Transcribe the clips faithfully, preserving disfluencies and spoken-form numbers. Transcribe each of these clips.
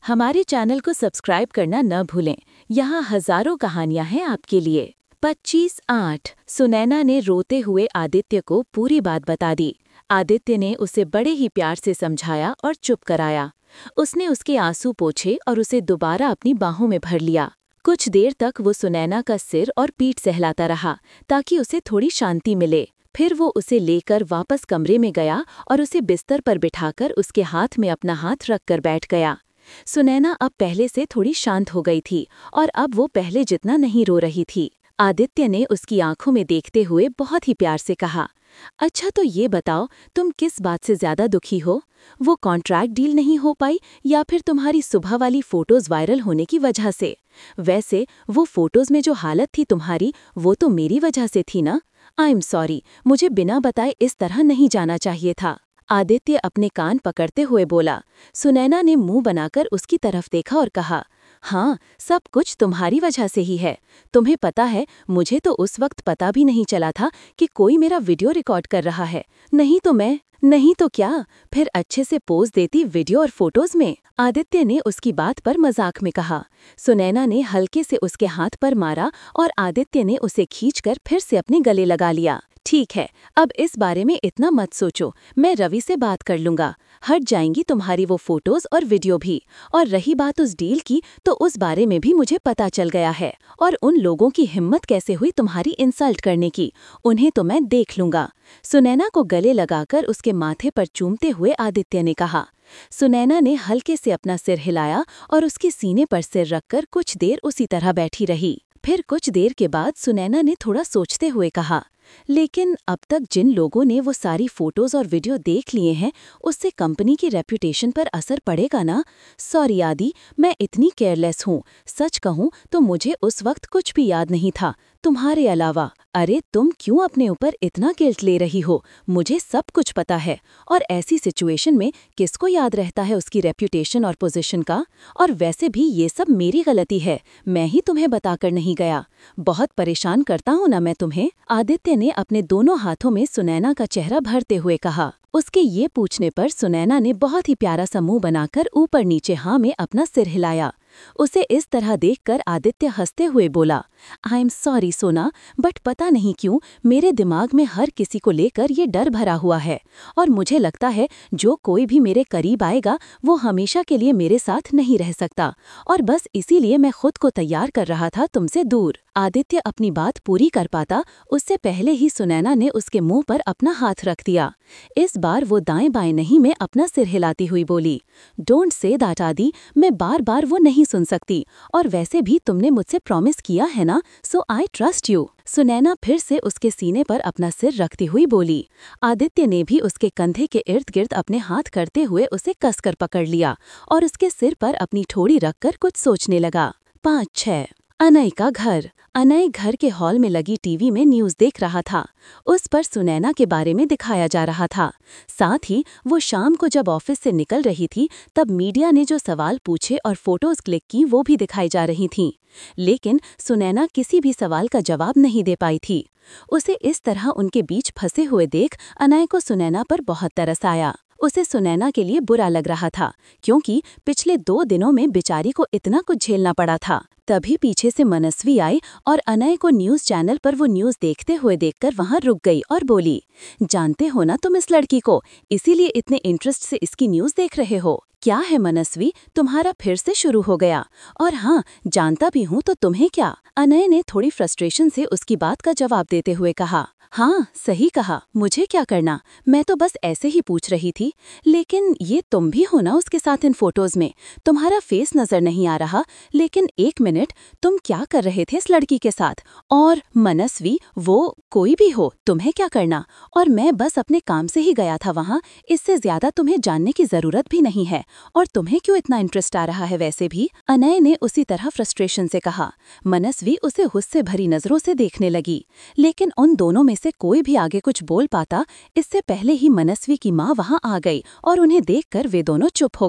हमारे चैनल को सब्सक्राइब करना न भूलें। यहाँ हजारों कहानियाँ हैं आपके लिए। पच्चीस आठ सुनैना ने रोते हुए आदित्य को पूरी बात बता दी। आदित्य ने उसे बड़े ही प्यार से समझाया और चुप कराया। उसने उसके आंसू पोंछे और उसे दोबारा अपनी बाहों में भर लिया। कुछ देर तक वो सुनैना का सिर और पीठ सहलाता रहा ताकि उसे थोड़ी शांति मिले। फिर वो उसे लेकर वापस कमरे में गया और उसे बिस्तर पर बिठाकर उसके हाथ में अपना हाथ रखकर बैठ गया। सुनैना अब पहले से थोड़ी शांत हो गई थी और अब वो पहले जितना नहीं रो रही थी। आदित्य ने उसकी आंखों में देखते हुए बहुत ही प्यार से कहा, अच्छा तो ये बताओ, तुम किस बात से ज्यादा दुखी हो? वो कॉन्ट्रैक्ट डील नहीं हो पाई या फिर तुम्हारी सुबह वाली फोटोज वायरल होने की वजह से? वैसे वो फोटोज में जो हालत थी तुम्हारी, वो तो मेरी वजह से थी ना? आई एम सॉरी, मुझे बिना बताए इस तरह नहीं जाना चाहिए था। आदित्य अपने कान पकड़ते हुए बोला। सुनैना ने मुंह बनाकर उसकी तरफ देखा और कहा, हाँ, सब कुछ तुम्हारी वजह से ही है। तुम्हें पता है, मुझे तो उस वक्त पता भी नहीं चला था कि कोई मेरा वीडियो रिकॉर्ड कर रहा है। नहीं तो मैं नहीं तो क्या, फिर अच्छे से पोज देती वीडियो और फोटोज में। आदित्य ने उसकी बात पर मजाक में कहा। सुनैना ने हल्के से उसके हाथ पर मारा और आदित्य ने उसे खींचकर फिर से अपने गले लगा लिया। ठीक है, अब इस बारे में इतना मत सोचो, मैं रवि से बात कर लूंगा। हट जाएंगी तुम्हारी वो फोटोज और वीडियो भी। और रही बात उस डील की, तो उस बारे में भी मुझे पता चल गया है। और उन लोगों की हिम्मत कैसे हुई तुम्हारी इंसल्ट करने की, उन्हें तो मैं देख लूंगा। सुनैना को गले लगाकर उसके माथे पर चूमते हुए आदित्य ने कहा। सुनैना ने हल्के से अपना सिर हिलाया और उसके सीने पर सिर रखकर कुछ देर उसी तरह बैठी रही। फिर कुछ देर के बाद सुनैना ने थोड़ा सोचते हुए कहा, लेकिन अब तक जिन लोगों ने वो सारी फोटोज और वीडियो देख लिए हैं, उससे कंपनी की रेप्यूटेशन पर असर पड़ेगा ना? सॉरी आदि, मैं इतनी केयरलेस हूँ। सच कहूँ तो मुझे उस वक्त कुछ भी याद नहीं था तुम्हारे अलावा। अरे तुम क्यों अपने ऊपर इतना गिल्ट ले रही हो? मुझे सब कुछ पता है। और ऐसी सिचुएशन में किसको याद रहता है उसकी रेप्यूटेशन और पोजीशन का? और वैसे भी ये सब मेरी गलती है, मैं ही तुम्हें बताकर नहीं गया। बहुत परेशान करता हूँ ना मैं तुम्हें? आदित्य ने अपने दोनों हाथों में सुनैना का चेहरा भरते हुए कहा। उसके ये पूछने पर सुनैना ने बहुत ही प्यारा सा मुंह बनाकर ऊपर नीचे हाँ में अपना सिर हिलाया। उसे इस तरह देखकर आदित्य हंसते हुए बोला, I am sorry Sona, but पता नहीं क्यों मेरे दिमाग में हर किसी को लेकर ये डर भरा हुआ है। और मुझे लगता है जो कोई भी मेरे करीब आएगा वो हमेशा के लिए मेरे साथ नहीं रह सकता। और बस इसीलिए मैं खुद को तैयार कर रहा था तुमसे दूर। आदित्य अपनी बात पूरी कर पाता उससे पहले ही सुनैना ने उसके मुंह पर अपना हाथ रख दिया। इस बार वो दाएं बाएं नहीं में अपना सिर हिलाती हुई बोली, डोंट से दैट आदि, मैं बार बार वो नहीं सुन सकती। और वैसे भी तुमने मुझसे प्रॉमिस किया है ना, so I trust you. Sunaina फिर से उसके सीने पर अपना सिर रखती हुई बोली। आदित्य ने भी उसके कंधे के इर्द गिर्द अपने हाथ करते हुए उसे कसकर पकड़ लिया और उसके सिर पर अपनी ठोड़ी रखकर कुछ सोचने लगा। पाँच छः अनय का घर। अनय घर के हॉल में लगी टीवी में न्यूज़ देख रहा था। उस पर सुनैना के बारे में दिखाया जा रहा था। साथ ही वो शाम को जब ऑफिस से निकल रही थी तब मीडिया ने जो सवाल पूछे और फोटोज क्लिक की वो भी दिखाई जा रही थीं। लेकिन सुनैना किसी भी सवाल का जवाब नहीं दे पाई थी। उसे इस तरह उनके बीच फंसे हुए देख अनय को सुनैना पर बहुत तरस आया। उसे सुनैना के लिए बुरा लग रहा था क्योंकि पिछले दो दिनों में बेचारी को इतना कुछ झेलना पड़ा था। तभी पीछे से मनस्वी आई और अनय को न्यूज़ चैनल पर वो न्यूज़ देखते हुए देखकर वहां रुक गई और बोली, जानते हो ना तुम इस लड़की को, इसीलिए इतने इंटरेस्ट से इसकी न्यूज़ देख रहे हो? क्या है मनस्वी, तुम्हारा फिर से शुरू हो गया? और हाँ, जानता भी हूँ तो तुम्हें क्या? अनय ने थोड़ी फ्रस्ट्रेशन से उसकी बात का जवाब देते हुए कहा। हाँ, सही कहा, मुझे क्या करना, मैं तो बस ऐसे ही पूछ रही थी। लेकिन ये तुम भी हो ना उसके साथ इन फोटोज में? तुम्हारा फेस नजर नहीं आ रहा, लेकिन एक मिनट, तुम क्या कर रहे थे इस लड़की के साथ? और मनस्वी, वो कोई भी हो, तुम्हें क्या करना? और मैं बस अपने काम से ही गया था वहाँ, इससे ज्यादा तुम्हें जानने की जरूरत भी नहीं है। और तुम्हें क्यों इतना इंटरेस्ट आ रहा है वैसे भी? अनय ने उसी तरह फ्रस्ट्रेशन से कहा। मनस्वी उसे गुस्से भरी नजरों से देखने लगी, लेकिन उन दोनों में से कोई भी आगे कुछ बोल पाता इससे पहले ही मनस्वी की माँ वहां आ गई और उन्हें देखकर वे दोनों चुप हो गए।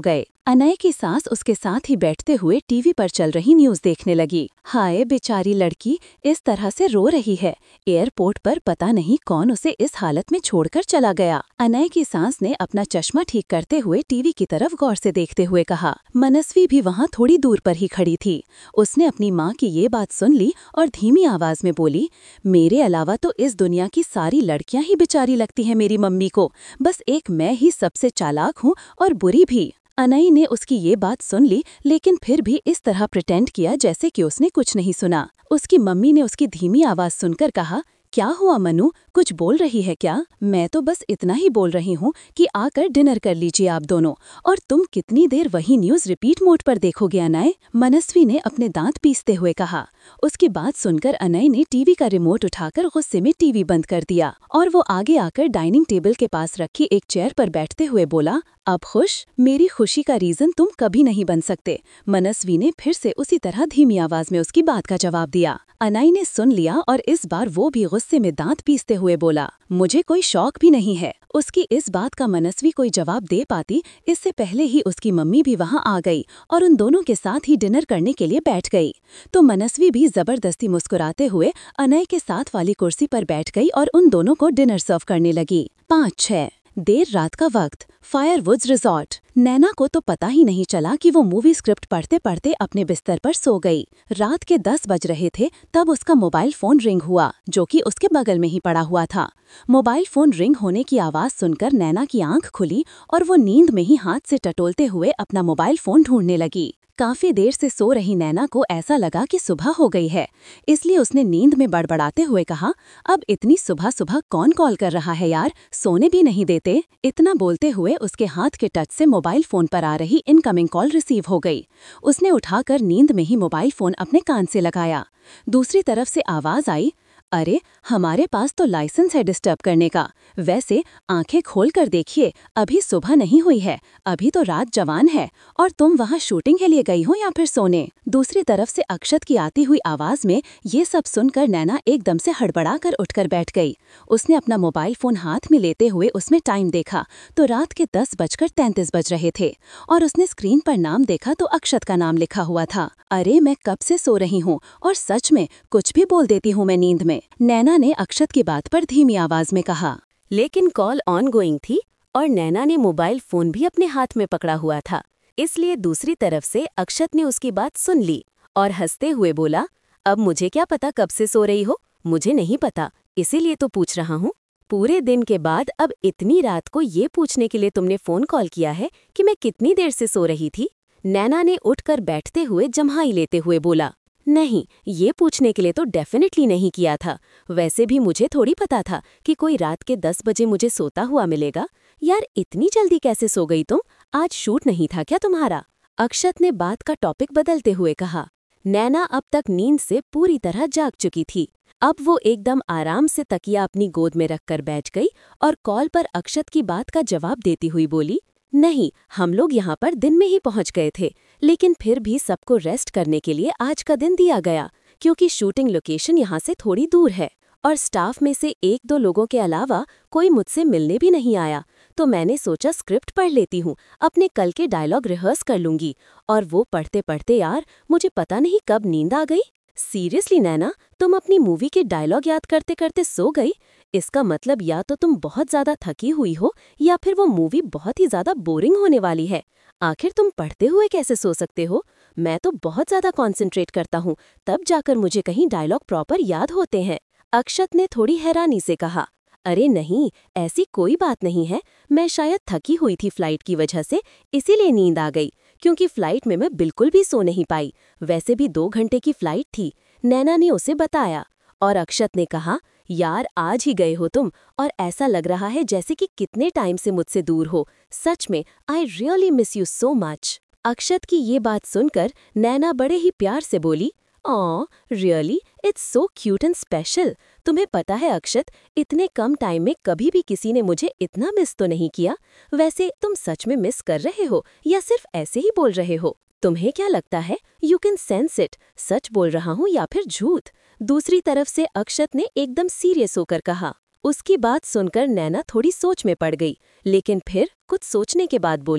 अनय की सास उसके साथ ही बैठते हुए टीवी पर चल रही न्यूज देखने लगी। हाय बेचारी लड़की इस तरह से रो रही है। एयरपोर्ट पर पता नहीं कौन उसे इस हालत में छोड़कर चला गया। अनय की सास ने अपना चश्मा ठीक करते हुए टीवी की तरफ गौर से देखते हुए कहा। मनस्वी भी वहाँ थोड़ी दूर पर ही खड़ी थी। उसने अपनी माँ की ये बात सुन ली और धीमी आवाज में बोली, मेरे अलावा तो इस दुनिया की सारी लड़कियां ही बेचारी लगती है मेरी मम्मी को। बस एक मैं ही सबसे चालाक हूँ और बुरी भी। अनई ने उसकी ये बात सुन ली, लेकिन फिर भी इस तरह प्रिटेंड किया जैसे कि उसने कुछ नहीं सुना। उसकी मम्मी ने उसकी धीमी आवाज सुनकर कहा, क्या हुआ मनु, कुछ बोल रही है क्या? मैं तो बस इतना ही बोल रही हूँ कि आकर डिनर कर लीजिए आप दोनों। और तुम कितनी देर वही न्यूज रिपीट मोड पर देखोगे अनय? मनस्वी ने अपने दांत पीसते हुए कहा। उसकी बात सुनकर अनय ने टीवी का रिमोट उठाकर गुस्से में टीवी बंद कर दिया और वो आगे आकर डाइनिंग टेबल के पास रखी एक चेयर पर बैठते हुए बोला, अब खुश? मेरी खुशी का रीजन तुम कभी नहीं बन सकते। मनस्वी ने फिर से उसी तरह धीमी आवाज में उसकी बात का जवाब दिया। अनई ने सुन लिया और इस बार वो भी गुस्से में दांत पीसते हुए बोला, मुझे कोई शौक भी नहीं है। उसकी इस बात का मनस्वी कोई जवाब दे पाती, इससे पहले ही उसकी मम्मी भी वहां आ गई और उन दोनों के साथ ही डिनर करने के लिए बैठ गई। तो मनस्वी भी जबरदस्ती मुस्कुराते हुए अनय के साथ वाली कुर्सी पर बैठ गई और उन दोनों को डिनर सर्व करने लगी। पाँच छह देर रात का वक्त, फायरवुड्स रिजॉर्ट। नैना को तो पता ही नहीं चला कि वो मूवी स्क्रिप्ट पढ़ते पढ़ते अपने बिस्तर पर सो गई। रात के दस बज रहे थे तब उसका मोबाइल फोन रिंग हुआ, जो कि उसके बगल में ही पड़ा हुआ था। मोबाइल फोन रिंग होने की आवाज सुनकर नैना की आंख खुली और वो नींद में ही हाथ से टटोलते हुए अपना मोबाइल फोन ढूंढने लगी। काफी देर से सो रही नैना को ऐसा लगा कि सुबह हो गई है, इसलिए उसने नींद में बड़बड़ाते हुए कहा, अब इतनी सुबह सुबह कौन कॉल कर रहा है यार, सोने भी नहीं देते। इतना बोलते हुए उसके हाथ के टच से मोबाइल फोन पर आ रही इनकमिंग कॉल रिसीव हो गई। उसने उठाकर नींद में ही मोबाइल फोन अपने कान से लगाया। दूसरी तरफ से आवाज आई, अरे हमारे पास तो लाइसेंस है डिस्टर्ब करने का। वैसे आंखें खोल कर देखिए, अभी सुबह नहीं हुई है, अभी तो रात जवान है और तुम वहाँ शूटिंग के लिए गई हो या फिर सोने। दूसरी तरफ से अक्षत की आती हुई आवाज में ये सब सुनकर नैना एकदम से हड़बड़ा कर उठकर बैठ गई। उसने अपना मोबाइल फोन हाथ में लेते हुए उसमें टाइम देखा तो रात के दस बजकर तैंतीस बज रहे थे और उसने स्क्रीन पर नाम देखा तो अक्षत का नाम लिखा हुआ था। अरे मैं कब से सो रही हूँ और सच में कुछ भी बोल देती हूँ मैं नींद में, नैना ने अक्षत की बात पर धीमी आवाज में कहा। लेकिन कॉल ऑन गोइंग थी और नैना ने मोबाइल फोन भी अपने हाथ में पकड़ा हुआ था, इसलिए दूसरी तरफ से अक्षत ने उसकी बात सुन ली और हंसते हुए बोला, अब मुझे क्या पता कब से सो रही हो, मुझे नहीं पता, इसीलिए तो पूछ रहा हूँ। पूरे दिन के बाद अब इतनी रात को ये पूछने के लिए तुमने फोन कॉल किया है कि मैं कितनी देर से सो रही थी? नैना ने उठकर बैठते हुए जम्हाई लेते हुए बोला, नहीं, ये पूछने के लिए तो डेफिनेटली नहीं किया था। वैसे भी मुझे थोड़ी पता था कि कोई रात के दस बजे मुझे सोता हुआ मिलेगा। यार इतनी जल्दी कैसे सो गई तुम? आज शूट नहीं था क्या तुम्हारा? अक्षत ने बात का टॉपिक बदलते हुए कहा। नैना अब तक नींद से पूरी तरह जाग चुकी थी। अब वो एकदम आराम से तकिया अपनी गोद में रखकर बैठ गई और कॉल पर अक्षत की बात का जवाब देती हुई बोली, नहीं, हम लोग यहाँ पर दिन में ही पहुँच गए थे, लेकिन फिर भी सबको रेस्ट करने के लिए आज का दिन दिया गया क्योंकि शूटिंग लोकेशन यहाँ से थोड़ी दूर है और स्टाफ में से एक दो लोगों के अलावा कोई मुझसे मिलने भी नहीं आया, तो मैंने सोचा स्क्रिप्ट पढ़ लेती हूँ, अपने कल के डायलॉग रिहर्स कर लूंगी। और वो पढ़ते पढ़ते यार मुझे पता नहीं कब नींद आ गई। सीरियसली नैना, तुम अपनी मूवी के डायलॉग याद करते करते सो गई? इसका मतलब या तो तुम बहुत ज्यादा थकी हुई हो या फिर वो मूवी बहुत ही ज्यादा बोरिंग होने वाली है। आखिर तुम पढ़ते हुए कैसे सो सकते हो? मैं तो बहुत ज्यादा कॉन्सेंट्रेट करता हूँ, तब जाकर मुझे कहीं डायलॉग प्रॉपर याद होते हैं। अक्षत ने थोड़ी हैरानी से कहा, अरे नहीं, ऐसी कोई बात नहीं है, मैं शायद थकी हुई थी फ्लाइट की वजह से, इसीलिए नींद आ गई, क्योंकि फ्लाइट में मैं बिल्कुल भी सो नहीं पाई। वैसे भी दो घंटे की फ्लाइट थी, नैना ने उसे बताया। और अक्षत ने कहा, यार आज ही गए हो तुम और ऐसा लग रहा है जैसे कि कितने टाइम से मुझसे दूर हो। सच में I really miss you so much. Akshat की ये बात सुनकर नैना बड़े ही प्यार से बोली, oh really, it's so cute and special. तुम्हें पता है अक्षत, इतने कम टाइम में कभी भी किसी ने मुझे इतना मिस तो नहीं किया। वैसे तुम सच में मिस कर रहे हो या सिर्फ ऐसे ही बोल रहे हो? तुम्हें क्या लगता है यू कैन सेंस इट, सच बोल रहा हूँ या फिर झूठ? दूसरी तरफ से अक्षत ने एकदम सीरियस होकर कहा। उसकी बात सुनकर नैना थोड़ी सोच में पड़ गई, लेकिन फिर कुछ सोचने के बाद बोली,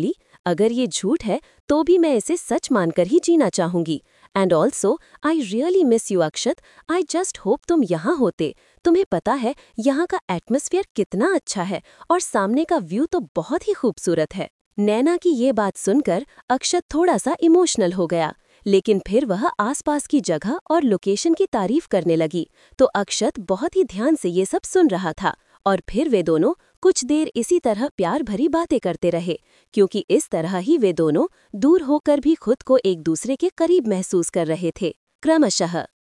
अगर ये झूठ है तो भी मैं इसे सच मानकर ही जीना चाहूंगी। And also I really miss you Akshat. I just hope तुम यहाँ होते। तुम्हें पता है यहाँ का एटमॉस्फेयर कितना अच्छा है और सामने का व्यू तो बहुत ही खूबसूरत है। नैना की ये बात सुनकर अक्षत थोड़ा सा इमोशनल हो गया, लेकिन फिर वह आसपास की जगह और लोकेशन की तारीफ करने लगी। तो अक्षत बहुत ही ध्यान से ये सब सुन रहा था और फिर वे दोनों कुछ देर इसी तरह प्यार भरी बातें करते रहे, क्योंकि इस तरह ही वे दोनों दूर होकर भी खुद को एक दूसरे के करीब महसूस कर रहे थे। क्रमशः